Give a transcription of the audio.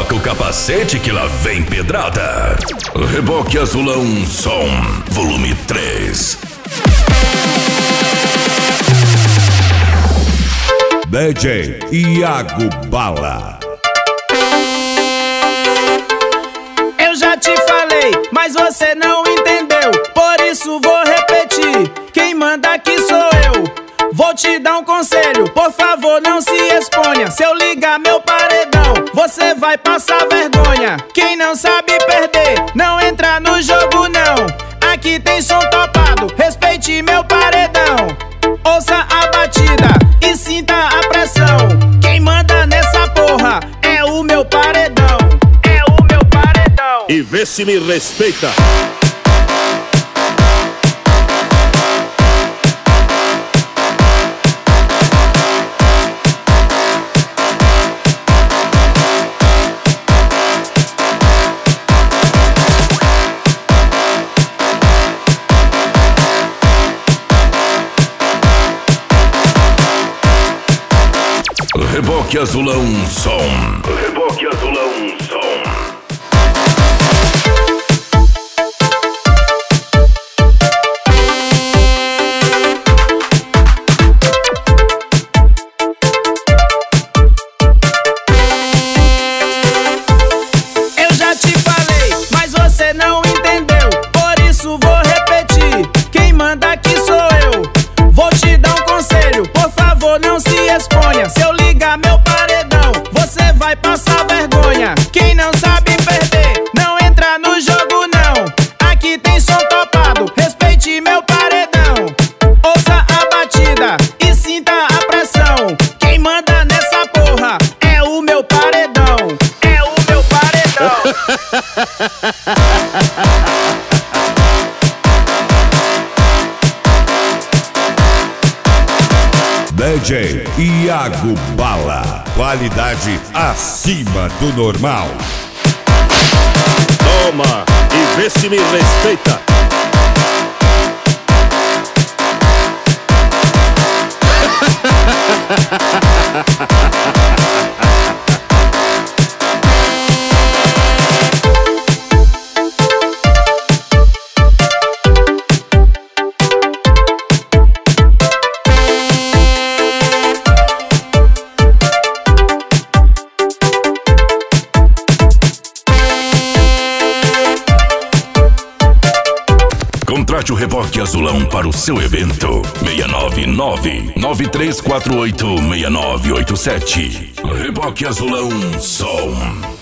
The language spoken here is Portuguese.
Coloca o capacete que lá vem pedrada. Reboque Azulão Som, volume 3. DJ Iago Bala. Eu já te falei, mas você não entendeu. Por isso vou repetir. Quem manda aqui sou eu. Vou te dar um conselho, por favor não se exponha. Se eu ligar meu paredão, você vai passar vergonha. Quem não sabe perder, não entra no jogo não. Aqui tem som topado, respeite meu paredão. Ouça a batida e sinta a pressão. Quem manda nessa porra é o meu paredão. É o meu paredão. E vê se me respeita. Reboque Azulão Som. Reboque Azulão Som. Eu já te falei, mas você não entendeu. Por isso vou repetir. Quem manda aqui sou eu. Vou te dar um conselho, por favor não se exponha. Se eu ligar meu paredão, você vai passar vergonha. Quem não sabe perder, não entra no jogo não. Aqui tem som topado, respeite meu paredão. Ouça a batida e sinta a pressão. Quem manda nessa porra é o meu paredão. É o meu paredão. DJ Iago Bala. Qualidade acima do normal. Toma e vê se me respeita. Contrate o Reboque Azulão para o seu evento. 699-9348-6987. Reboque Azulão Som.